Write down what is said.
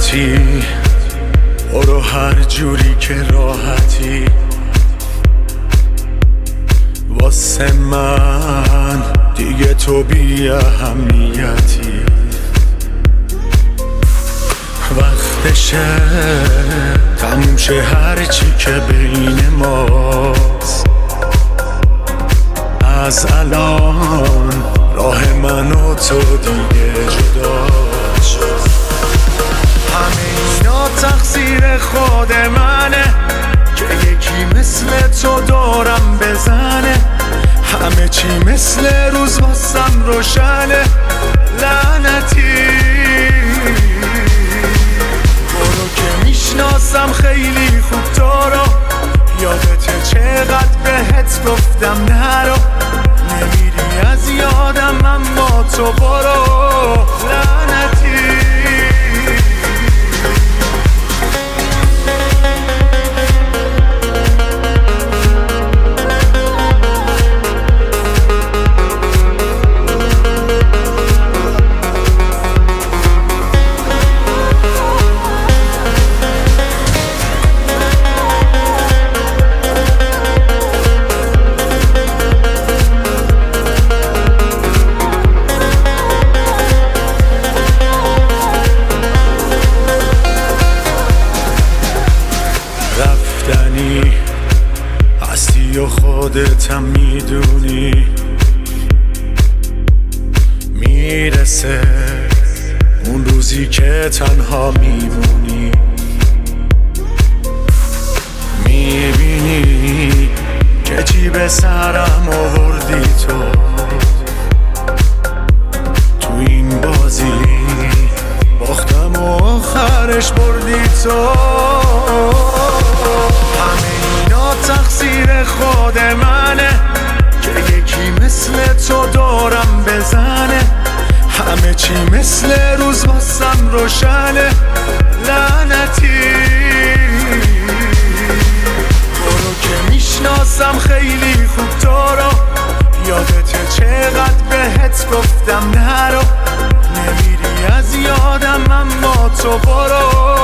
لعنتی، برو هر جوری که راحتی. واسه من دیگه تو بی اهمیتی. وقتشه تموم شه هرچی که بین ماست. از الان راه من و تو دیگه جدا شد. همه اینا تقصیر خود منه که یکی مثل تو دورم بزنه. همه چی مثل روز واسم روشنه. لعنتی، برو که میشناسم خیلی خوب تو رو. یادته چقدر بهت گفتم نرو. نمیری از یادم اما تو برو. لعنتی، رفتنی هستی و خودتم میدونی. میرسه اون روزی که تنها میمونی. میبینی که جیب سرم آوردی تو. تو این بازی باختم و آخرش بردی تو. تقصیر خود منه که یکی مثل تو دورم بزنه. همه چی مثل روز واسم روشنه. لعنتی، برو که میشناسم خیلی خوب تو رو. یادته چقدر بهت گفتم نرو. نمیری از یادم اما تو برو.